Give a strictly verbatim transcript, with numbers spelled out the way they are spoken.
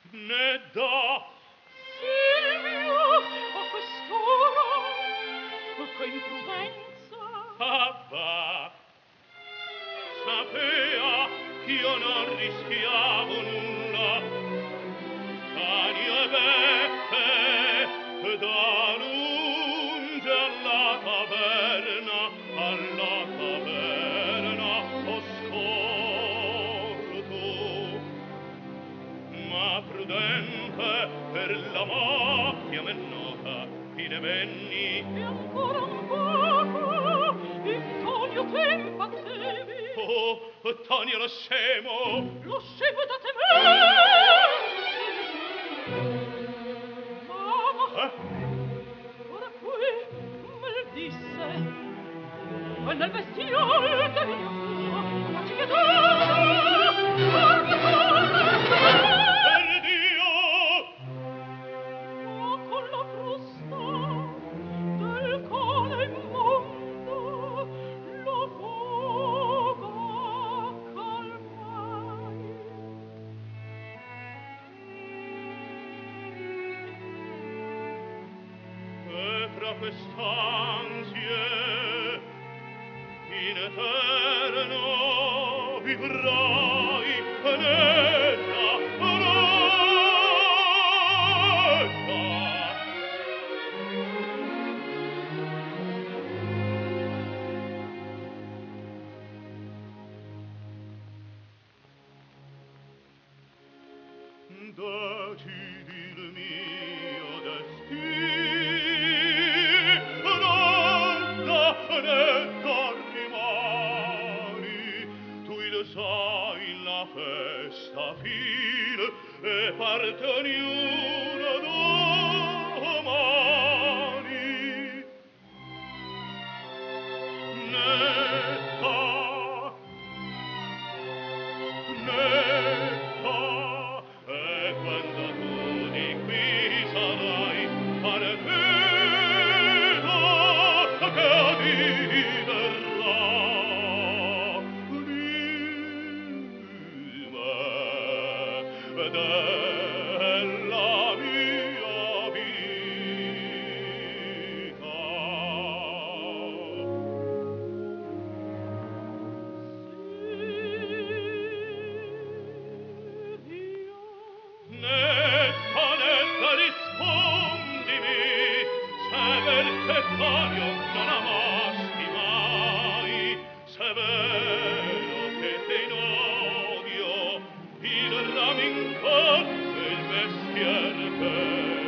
Ne da. Silvio, a quest'ora, che imprudenza. Ah, va. Sapea ch'io non rischiavo nulla. Cani e beppe da lunge alla taverna, alla taverna ho scorto. Ma prudente per la macchia m'è nota, chi ne venni. E ancora un poco, in Tonio te impazzevi. Oh, Tonio lo scemo! Lo scemo da temere! Mamma! Eh? Ora qui me lo disse. E nel vestiol che mia fu, facci pietà! Corre, corre! Per Dio! Ma con la frusta del cane immondo la foga calmai. E fra quest'ansie in eterno vivrai nella retta. Decidi il mio destino, donna, ne t'arrimani. Tu il sai la festa fine e parte ognuna domani. Netta, netta, e quando tu di qui sarai partito, che a di verrà me della mia vita. Netta, netta, rispondimi, se per te Tonio non amasti mai, se è vero che te in odio il raminco e il mestier che